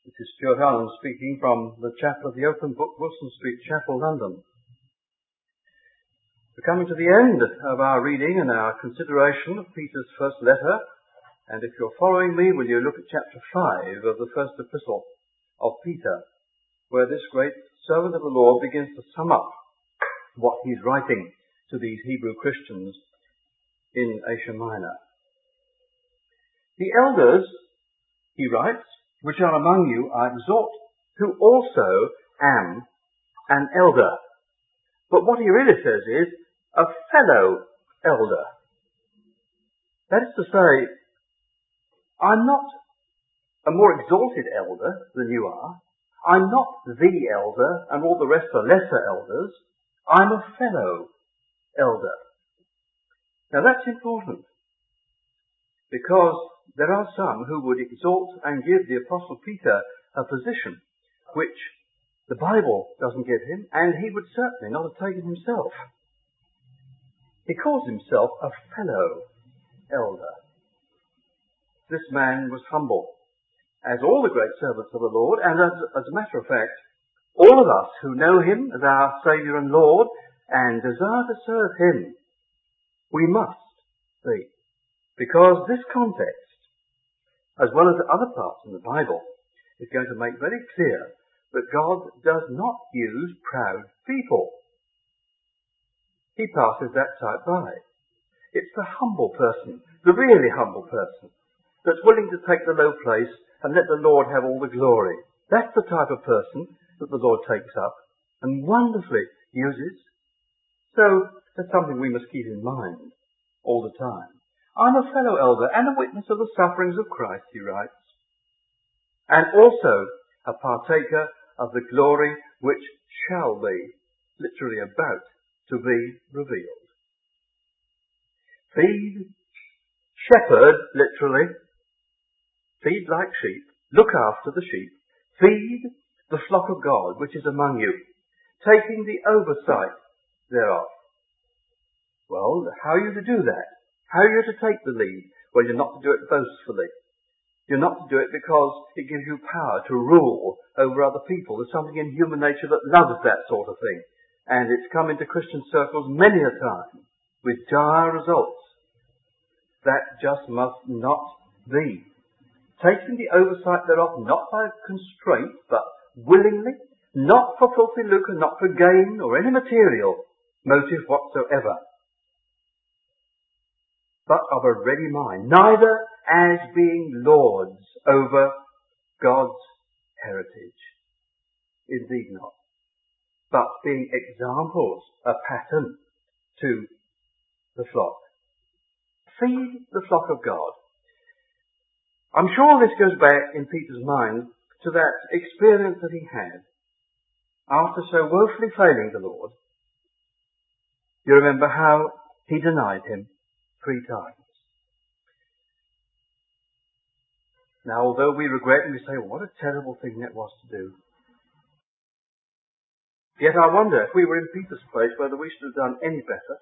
This is Stuart Allen speaking from the chapel of the Open Book, Wilson Street Chapel, London. We're coming to the end of our reading and our consideration of Peter's first letter. And if you're following me, will you look at chapter 5 of the first epistle of Peter, where this great servant of the Lord begins to sum up what he's writing to these Hebrew Christians in Asia Minor. The elders, he writes, which are among you, I exhort, who also am an elder. But what he really says is, a fellow elder. That is to say, I'm not a more exalted elder than you are. I'm not the elder, and all the rest are lesser elders. I'm a fellow elder. Now that's important, because there are some who would exalt and give the Apostle Peter a position which the Bible doesn't give him, and he would certainly not have taken himself. He calls himself a fellow elder. This man was humble, as all the great servants of the Lord, and as a matter of fact, all of us who know him as our Saviour and Lord and desire to serve him, we must be. Because this context, as well as other parts in the Bible, is going to make very clear that God does not use proud people. He passes that type by. It's the humble person, the really humble person, that's willing to take the low place and let the Lord have all the glory. That's the type of person that the Lord takes up and wonderfully uses. So that's something we must keep in mind all the time. I'm a fellow elder and a witness of the sufferings of Christ, he writes, and also a partaker of the glory which shall be, literally about to be revealed. Feed, shepherd, literally, feed like sheep, look after the sheep, feed the flock of God which is among you, taking the oversight thereof. Well, how are you to do that? How are you to take the lead? Well, you're not to do it boastfully. You're not to do it because it gives you power to rule over other people. There's something in human nature that loves that sort of thing. And it's come into Christian circles many a time with dire results. That just must not be. Taking the oversight thereof, not by constraint, but willingly, not for filthy lucre, not for gain or any material motive whatsoever, but of a ready mind, neither as being lords over God's heritage. Indeed not. But being examples, a pattern to the flock. Feed the flock of God. I'm sure this goes back in Peter's mind to that experience that he had after so woefully failing the Lord. You remember how he denied him 3 times. Now, although we regret and we say, well, what a terrible thing that was to do, yet I wonder if we were in Peter's place whether we should have done any better.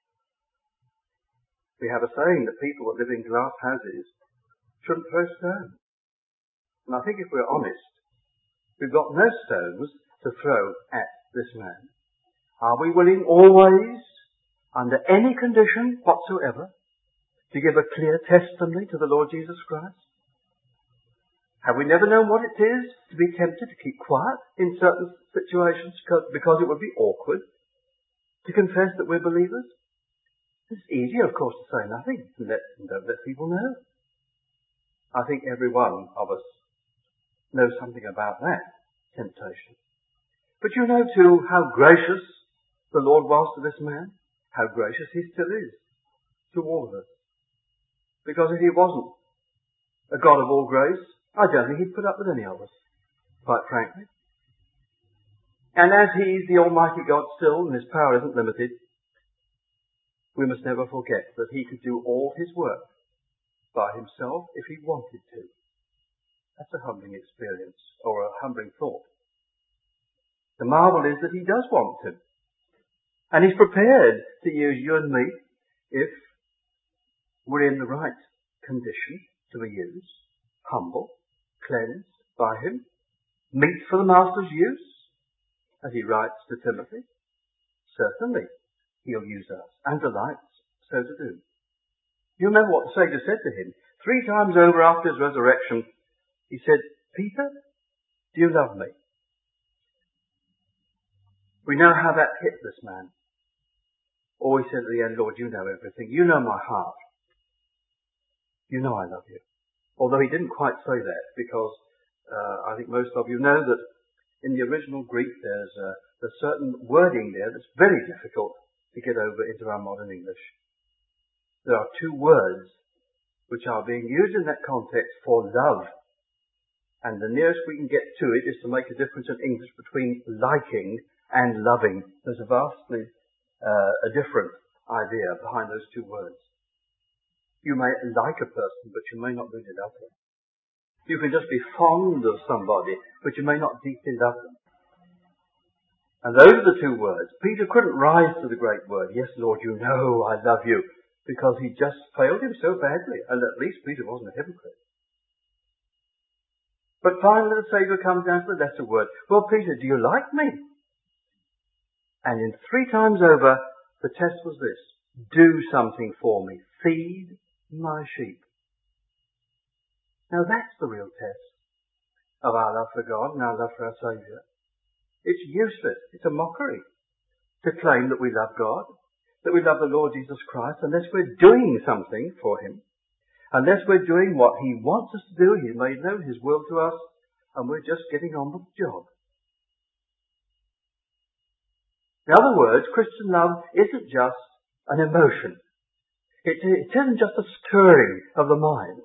We have a saying that people that live in glass houses shouldn't throw stones. And I think if we're honest, we've got no stones to throw at this man. Are we willing always, under any condition whatsoever, to give a clear testimony to the Lord Jesus Christ? Have we never known what it is to be tempted to keep quiet in certain situations because it would be awkward to confess that we're believers? It's easier, of course, to say nothing and don't let people know. I think every one of us knows something about that temptation. But you know too how gracious the Lord was to this man, how gracious he still is to all of us. Because if he wasn't a God of all grace, I don't think he'd put up with any of us, quite frankly. And as he's the Almighty God still, and his power isn't limited, we must never forget that he could do all his work by himself if he wanted to. That's a humbling experience, or a humbling thought. The marvel is that he does want to. And he's prepared to use you and me if we're in the right condition to be used, humble, cleansed by him, meet for the master's use, as he writes to Timothy? Certainly, he'll use us, and delights so to do. You remember what the Saviour said to him? 3 times over after his resurrection, he said, Peter, do you love me? We know how that hit this man. Or he said at the end, Lord, you know everything. You know my heart. You know I love you. Although he didn't quite say that, because I think most of you know that in the original Greek there's certain wording there that's very difficult to get over into our modern English. There are 2 words which are being used in that context for love. And the nearest we can get to it is to make a difference in English between liking and loving. There's a vastly a different idea behind those 2 words. You may like a person, but you may not really love them. You can just be fond of somebody, but you may not deeply love them. And those are the 2 words. Peter couldn't rise to the great word, yes, Lord, you know I love you, because he just failed him so badly. And at least Peter wasn't a hypocrite. But finally the Saviour comes down to the lesser word. Well, Peter, do you like me? And in 3 times over, the test was this. Do something for me. Feed my sheep. Now that's the real test of our love for God and our love for our Saviour. It's useless. It's a mockery to claim that we love God, that we love the Lord Jesus Christ, unless we're doing something for Him. Unless we're doing what He wants us to do. He's made known His will to us, and we're just getting on with the job. In other words, Christian love isn't just an emotion. It isn't just a stirring of the mind.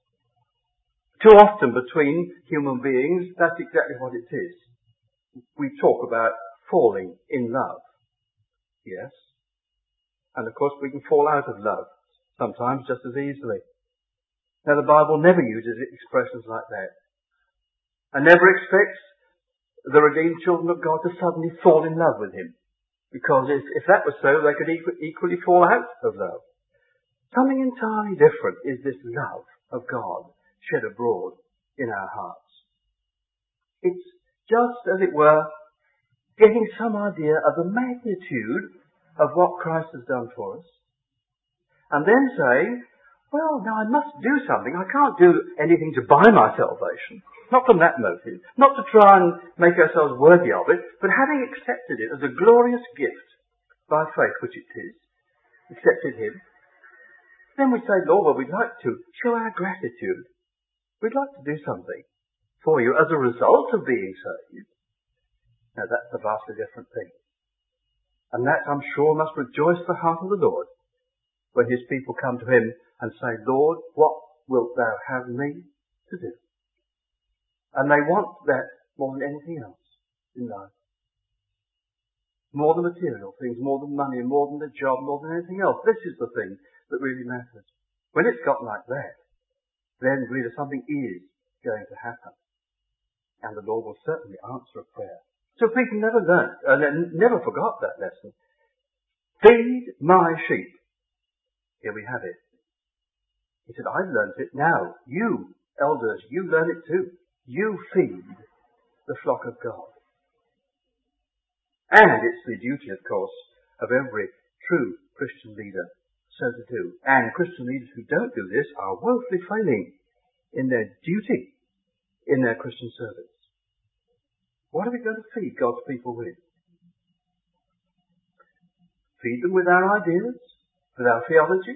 Too often between human beings, that's exactly what it is. We talk about falling in love. Yes. And of course we can fall out of love, sometimes just as easily. Now the Bible never uses expressions like that. And never expects the redeemed children of God to suddenly fall in love with Him. Because if that was so, they could equally fall out of love. Something entirely different is this love of God shed abroad in our hearts. It's just, as it were, getting some idea of the magnitude of what Christ has done for us. And then saying, well, now I must do something. I can't do anything to buy my salvation. Not from that motive. Not to try and make ourselves worthy of it, but having accepted it as a glorious gift by faith, which it is, accepted Him, then we say, Lord, well, we'd like to show our gratitude. We'd like to do something for you as a result of being saved. Now that's a vastly different thing. And that, I'm sure, must rejoice the heart of the Lord when His people come to Him and say, Lord, what wilt Thou have me to do? And they want that more than anything else in life. More than material things, more than money, more than the job, more than anything else. This is the thing that really matters. When it's got like that, then really something is going to happen. And the Lord will certainly answer a prayer. So Peter never never forgot that lesson. Feed my sheep. Here we have it. He said, I've learnt it. Now, you, elders, you learn it too. You feed the flock of God. And it's the duty, of course, of every true Christian leader so to do. And Christian leaders who don't do this are woefully failing in their duty, in their Christian service. What are we going to feed God's people with? Feed them with our ideas, with our theology,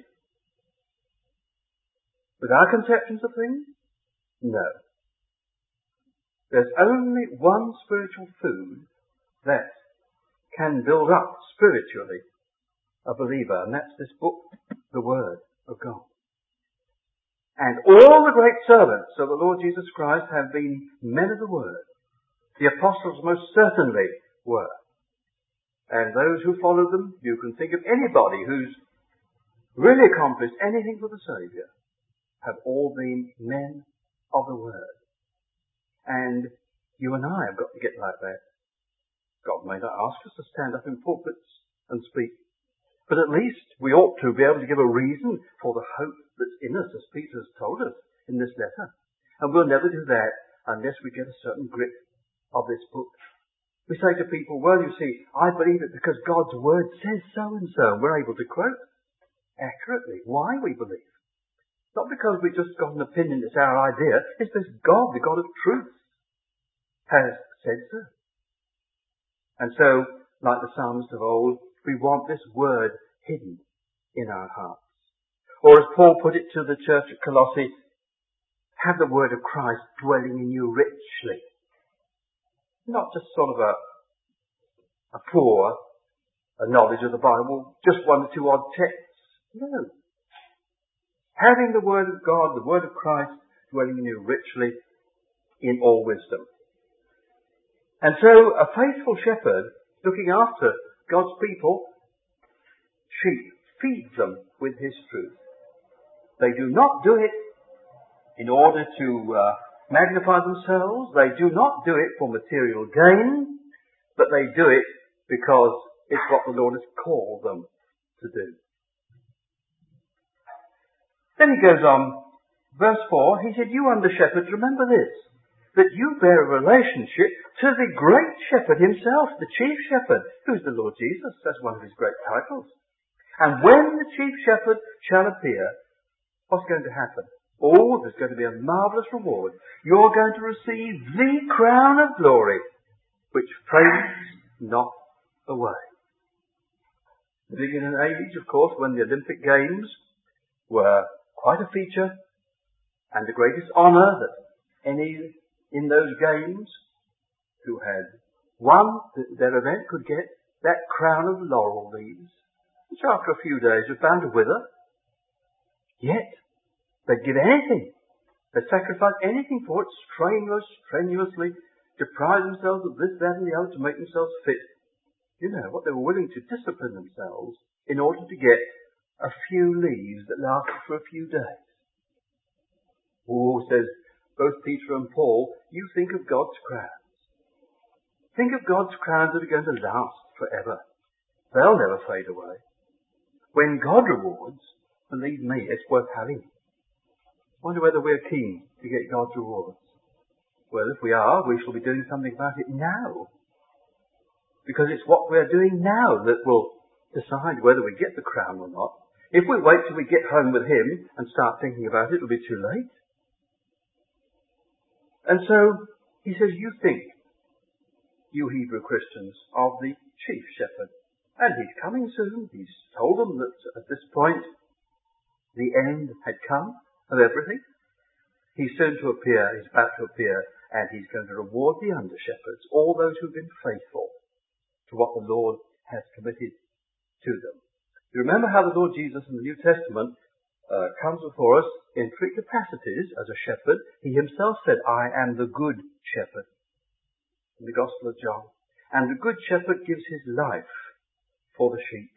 with our conceptions of things? No. There's only one spiritual food that can build up spiritually a believer, and that's this book, the Word of God. And all the great servants of the Lord Jesus Christ have been men of the Word. The apostles most certainly were. And those who followed them, you can think of anybody who's really accomplished anything for the Saviour, have all been men of the Word. And you and I have got to get like that. God may not ask us to stand up in pulpits and speak, but at least we ought to be able to give a reason for the hope that's in us, as Peter has told us in this letter. And we'll never do that unless we get a certain grip of this book. We say to people, well, you see, I believe it because God's word says so and so, and we're able to quote accurately why we believe. Not because we've just got an opinion, it's our idea. It's because God, the God of truth, has said so. And so, like the psalmist of old, we want this word hidden in our hearts. Or as Paul put it to the church at Colossae, have the word of Christ dwelling in you richly. Not just sort of a poor knowledge of the Bible, just one or two odd texts. No. Having the word of God, the word of Christ, dwelling in you richly in all wisdom. And so a faithful shepherd looking after God's people, sheep, feeds them with his truth. They do not do it in order to magnify themselves. They do not do it for material gain, but they do it because it's what the Lord has called them to do. Then he goes on, verse 4, he said, you under shepherds, remember this, that you bear a relationship to the great shepherd himself, the chief shepherd, who's the Lord Jesus. That's one of his great titles. And when the chief shepherd shall appear, what's going to happen? Oh, there's going to be a marvellous reward. You're going to receive the crown of glory, which fades not away. Living in an age, of course, when the Olympic Games were quite a feature, and the greatest honour that any in those games who had won their event could get, that crown of laurel leaves, which after a few days was bound to wither. Yet, they'd give anything. They'd sacrifice anything for it, strenuously, deprive themselves of this, that and the other to make themselves fit. You know, what they were willing to discipline themselves in order to get a few leaves that lasted for a few days. Oh, says both Peter and Paul, you think of God's crowns. Think of God's crowns that are going to last forever. They'll never fade away. When God rewards, believe me, it's worth having. Wonder whether we're keen to get God's rewards. Well, if we are, we shall be doing something about it now. Because it's what we're doing now that will decide whether we get the crown or not. If we wait till we get home with him and start thinking about it, it'll be too late. And so, he says, you think, you Hebrew Christians, of the chief shepherd. And he's coming soon. He's told them that at this point, the end had come of everything. He's soon to appear, he's about to appear, and he's going to reward the under-shepherds, all those who've been faithful to what the Lord has committed to them. You remember how the Lord Jesus in the New Testament comes before us in three capacities as a shepherd. He himself said, I am the good shepherd, in the Gospel of John. And the good shepherd gives his life for the sheep.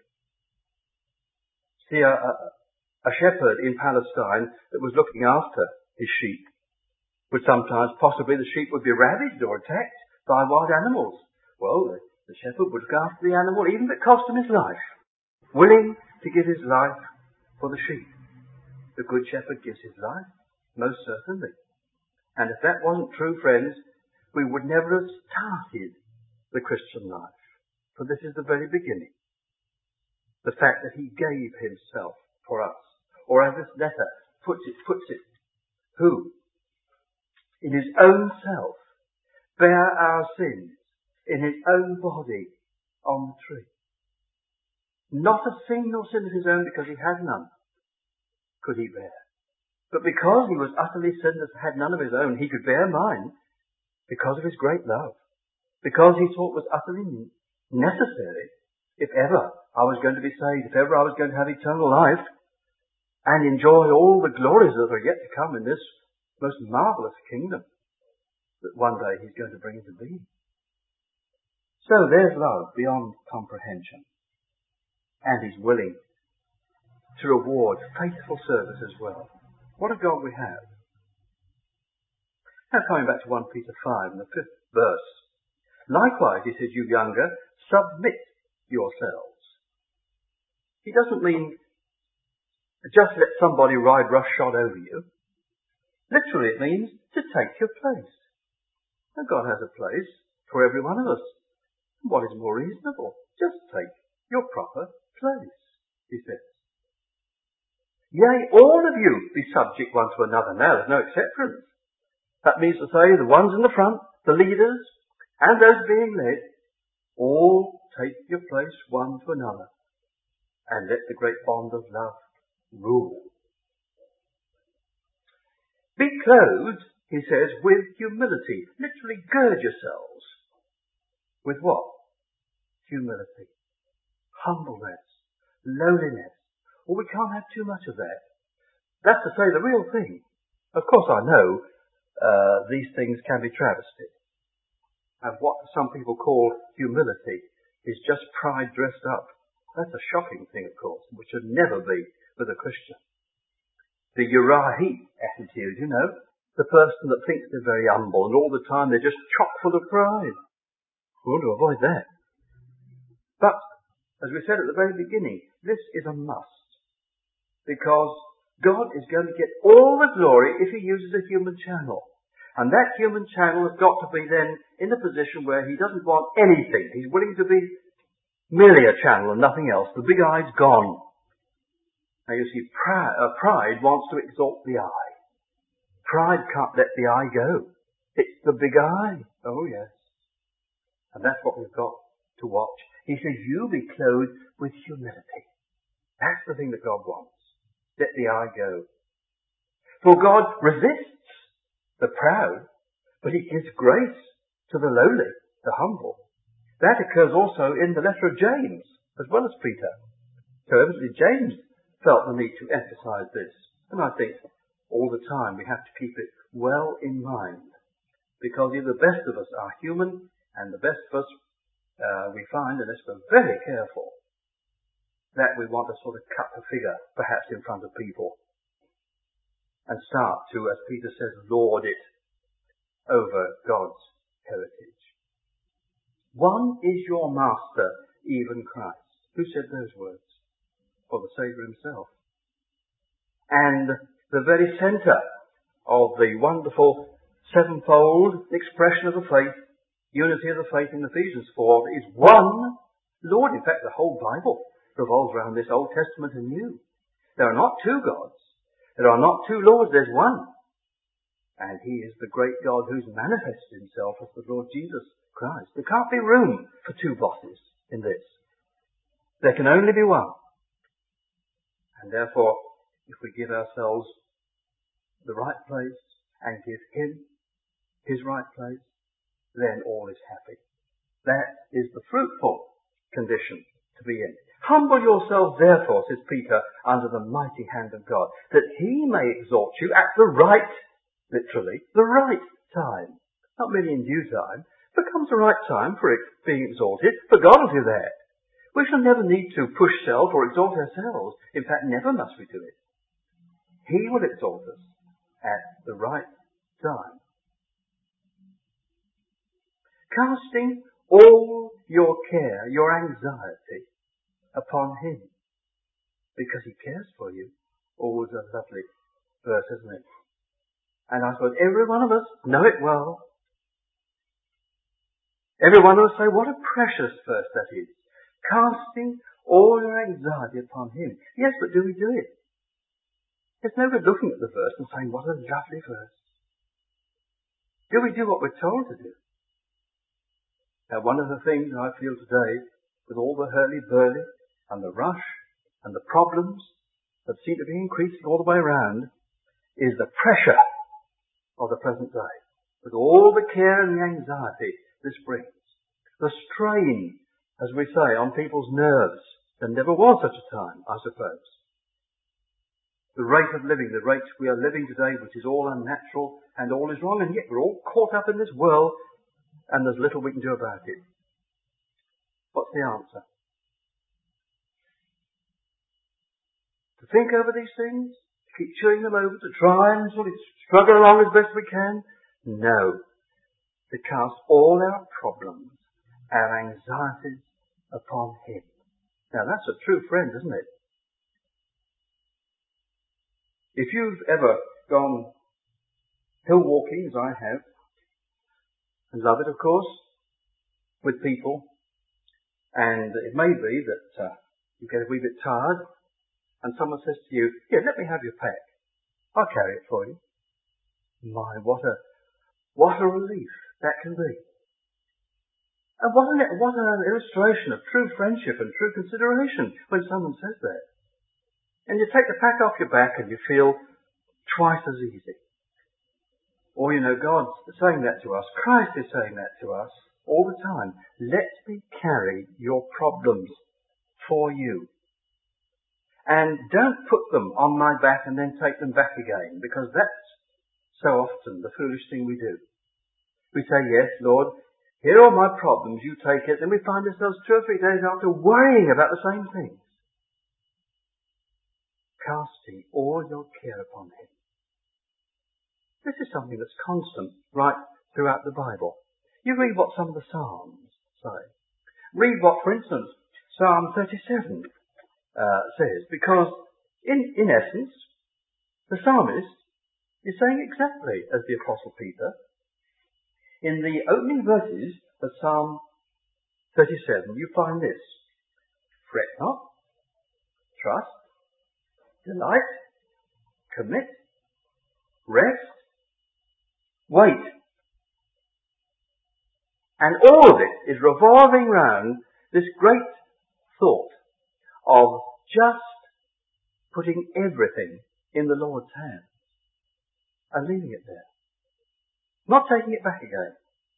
See, a shepherd in Palestine that was looking after his sheep would sometimes, possibly the sheep would be ravaged or attacked by wild animals. Well, the shepherd would look after the animal, even if it cost him his life, willing to give his life for the sheep. The good shepherd gives his life, most certainly. And if that wasn't true, friends, we would never have started the Christian life. For this is the very beginning. The fact that he gave himself for us. Or as this letter puts it, who, in his own self, bare our sins in his own body on the tree. Not a single sin of his own, because he had none, could he bear. But because he was utterly sinless, had none of his own, he could bear mine because of his great love. Because he thought it was utterly necessary, if ever I was going to be saved, if ever I was going to have eternal life, and enjoy all the glories that are yet to come in this most marvellous kingdom that one day he's going to bring into being. So there's love beyond comprehension. And he's willing to reward faithful service as well. What a God we have. Now coming back to 1 Peter 5 in the 5th verse. Likewise, he says, you younger, submit yourselves. He doesn't mean just let somebody ride roughshod over you. Literally it means to take your place. Now God has a place. for every one of us. What is more reasonable? Just take your proper place, he says. Yea, all of you be subject one to another. Now, there's no exceptions. That means to say the ones in the front, the leaders, and those being led, all take your place one to another, and let the great bond of love rule. Be clothed, he says, with humility. Literally, gird yourselves. With what? Humility. Humbleness. Lowliness. Well, we can't have too much of that. That's to say the real thing. Of course, I know these things can be travestied. And what some people call humility is just pride dressed up. That's a shocking thing, of course, which should never be with a Christian. The Uriah attitude, you know, the person that thinks they're very humble and all the time they're just chock full of pride. We want to avoid that. But, as we said at the very beginning, this is a must. Because God is going to get all the glory if he uses a human channel. And that human channel has got to be then in a position where he doesn't want anything. He's willing to be merely a channel and nothing else. The big eye's gone. Now you see, pride wants to exalt the eye. Pride can't let the eye go. It's the big eye. Oh yes. And that's what we've got to watch. He says, you be clothed with humility. That's the thing that God wants. Let the eye go. For God resists the proud, but he gives grace to the lowly, the humble. That occurs also in the letter of James, as well as Peter. So evidently James felt the need to emphasize this. And I think all the time we have to keep it well in mind. Because the best of us are human, and the best of us we find, unless we're very careful, that we want to sort of cut the figure, perhaps in front of people, and start to, as Peter says, lord it over God's heritage. One is your master, even Christ. Who said those words? For the Saviour himself. And the very centre of the wonderful sevenfold expression of the faith, unity of the faith in Ephesians 4, is one Lord. In fact, the whole Bible revolves around this Old Testament and New. There are not two gods. There are not two Lords. There's one. And he is the great God who's manifested himself as the Lord Jesus Christ. There can't be room for two bosses in this. There can only be one. And therefore, if we give ourselves the right place and give him his right place, then all is happy. That is the fruitful condition to be in. Humble yourselves, therefore, says Peter, under the mighty hand of God, that he may exalt you at the right, literally, the right time. Not merely in due time, but comes the right time for it being exalted, for God will do that. We shall never need to push self or exalt ourselves. In fact, never must we do it. He will exalt us at the right time. Casting all your care, your anxiety, upon him, because he cares for you. Always a lovely verse, isn't it? And I suppose every one of us know it well. Every one of us say, what a precious verse that is. Casting all your anxiety upon him. Yes, but do we do it? There's no good looking at the verse and saying, what a lovely verse. Do we do what we're told to do? Now, one of the things I feel today, with all the hurly-burly and the rush and the problems that seem to be increasing all the way around, is the pressure of the present day. With all the care and the anxiety this brings. The strain, as we say, on people's nerves. There never was such a time, I suppose. The rate of living, the rate we are living today, which is all unnatural and all is wrong, and yet we're all caught up in this world, and there's little we can do about it. What's the answer? To think over these things? To keep chewing them over? To try and sort of struggle along as best we can? No. To cast all our problems, our anxieties upon him. Now that's a true friend, isn't it? If you've ever gone hill walking, as I have, and love it of course, with people, and it may be that you get a wee bit tired, and someone says to you, "Here, let me have your pack. I'll carry it for you." My, what a relief that can be. And what an illustration of true friendship and true consideration when someone says that. And you take the pack off your back and you feel twice as easy. Or, God's saying that to us. Christ is saying that to us all the time. Let me carry your problems for you. And don't put them on my back and then take them back again, because that's so often the foolish thing we do. We say, "Yes, Lord, here are my problems, you take it," and we find ourselves 2 or 3 days after worrying about the same things. Casting all your care upon him. This is something that's constant right throughout the Bible. You read what some of the Psalms say. Read what, for instance, Psalm 37 says, because in essence, the psalmist is saying exactly as the Apostle Peter. In the opening verses of Psalm 37, you find this: fret not, trust, delight, commit, rest, wait. And all of it is revolving round this great thought of just putting everything in the Lord's hands and leaving it there. Not taking it back again.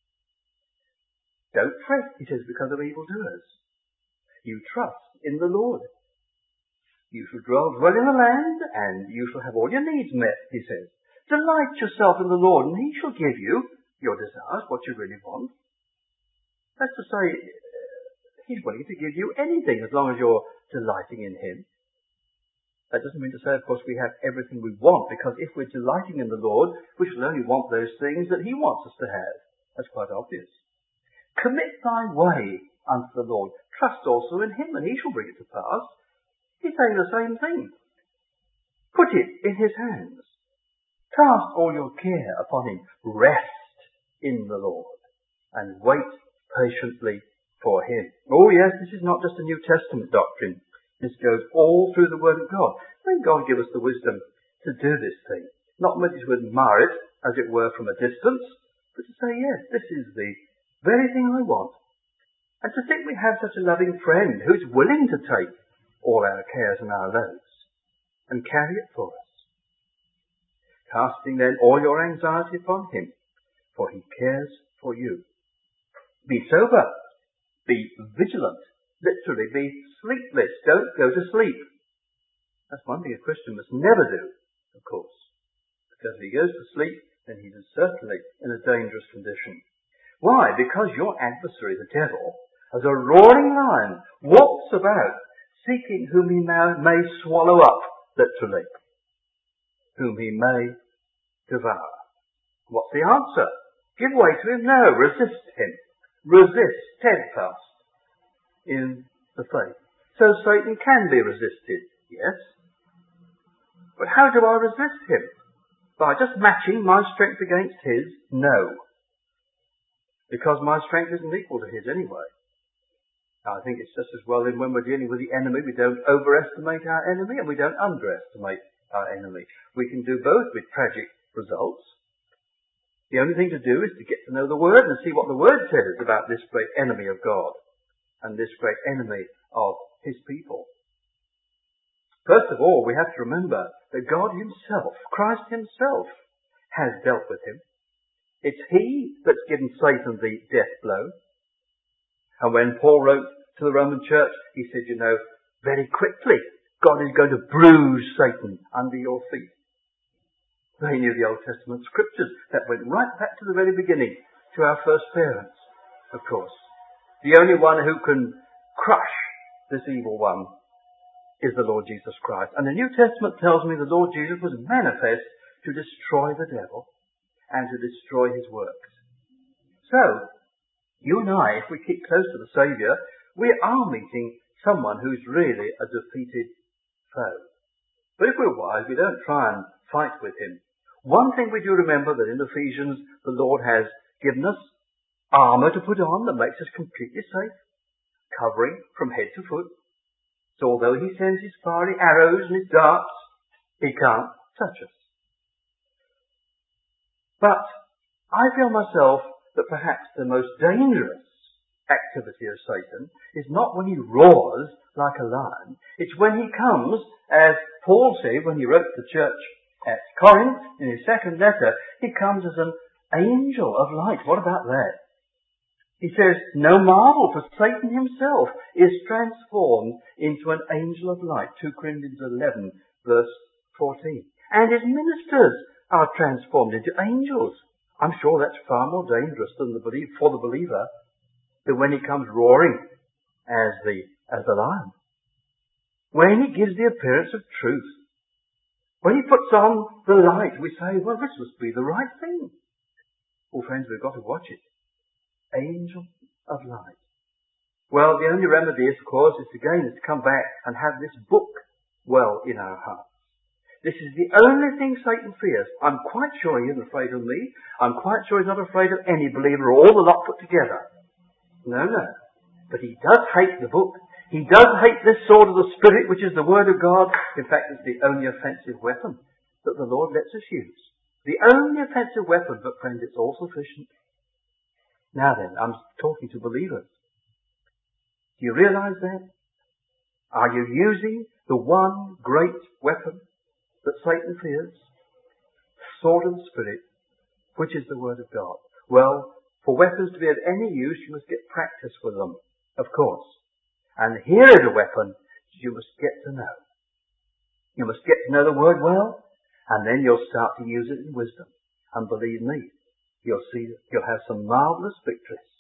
Don't fret, he says, because of evildoers. You trust in the Lord. You shall dwell in the land, and you shall have all your needs met, he says. Delight yourself in the Lord, and he shall give you your desires, what you really want. That's to say, he's willing to give you anything as long as you're delighting in him. That doesn't mean to say, of course, we have everything we want, because if we're delighting in the Lord, we shall only want those things that he wants us to have. That's quite obvious. Commit thy way unto the Lord. Trust also in him, and he shall bring it to pass. He's saying the same thing. Put it in his hands. Cast all your care upon him. Rest in the Lord, and wait patiently for him. Oh yes, this is not just a New Testament doctrine. This goes all through the Word of God. May God give us the wisdom to do this thing. Not merely to admire it, as it were, from a distance, but to say, yes, this is the very thing I want. And to think we have such a loving friend who's willing to take all our cares and our loads and carry it for us. Casting then all your anxiety upon him, for he cares for you. Be sober. Be vigilant. Literally, be sleepless. Don't go to sleep. That's one thing a Christian must never do, of course. Because if he goes to sleep, then he is certainly in a dangerous condition. Why? Because your adversary, the devil, as a roaring lion, walks about, seeking whom he may swallow up, literally. Whom he may devour. What's the answer? Give way to him? No. Resist him. Resist steadfast in the faith. So Satan can be resisted, yes. But how do I resist him? By just matching my strength against his? No. Because my strength isn't equal to his anyway. Now, I think it's just as well when we're dealing with the enemy, we don't overestimate our enemy and we don't underestimate our enemy. We can do both with tragic results. The only thing to do is to get to know the Word and see what the Word says about this great enemy of God and this great enemy of his people. First of all, we have to remember that God himself, Christ himself, has dealt with him. It's he that's given Satan the death blow. And when Paul wrote to the Roman church, he said, very quickly, God is going to bruise Satan under your feet. They knew the Old Testament scriptures that went right back to the very beginning, to our first parents, of course. The only one who can crush this evil one is the Lord Jesus Christ. And the New Testament tells me the Lord Jesus was manifest to destroy the devil and to destroy his works. So, you and I, if we keep close to the Saviour, we are meeting someone who's really a defeated foe. But if we're wise, we don't try and fight with him. One thing we do remember that in Ephesians the Lord has given us armour to put on that makes us completely safe, covering from head to foot. So although he sends his fiery arrows and his darts, he can't touch us. But I feel myself that perhaps the most dangerous activity of Satan is not when he roars like a lion. It's when he comes, as Paul said when he wrote to the church at Corinth in his second letter, he comes as an angel of light. What about that? He says, no marvel, for Satan himself is transformed into an angel of light. 2 Corinthians 11, verse 14. And his ministers are transformed into angels. I'm sure that's far more dangerous than for the believer than when he comes roaring as the lion. When he gives the appearance of truth. When he puts on the light, we say, well, this must be the right thing. Well, friends, we've got to watch it. Angel of light. Well, the only remedy, of course, is to come back and have this book well in our hearts. This is the only thing Satan fears. I'm quite sure he isn't afraid of me. I'm quite sure he's not afraid of any believer or all the lot put together. No. But he does hate the book. He does hate this sword of the Spirit, which is the Word of God. In fact, it's the only offensive weapon that the Lord lets us use. The only offensive weapon, but friends, it's all sufficient. Now then, I'm talking to believers. Do you realize that? Are you using the one great weapon that Satan fears? The sword of the Spirit, which is the Word of God. Well, for weapons to be of any use, you must get practice with them, of course. And here is a weapon you must get to know. You must get to know the Word well, and then you'll start to use it in wisdom. And believe me, you'll see that you'll have some marvellous victories.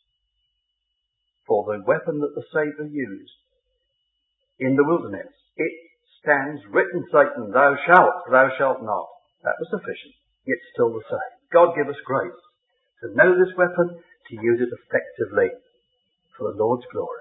For the weapon that the Saviour used in the wilderness, it stands written, Satan, thou shalt not. That was sufficient. It's still the same. God give us grace to know this weapon, to use it effectively for the Lord's glory.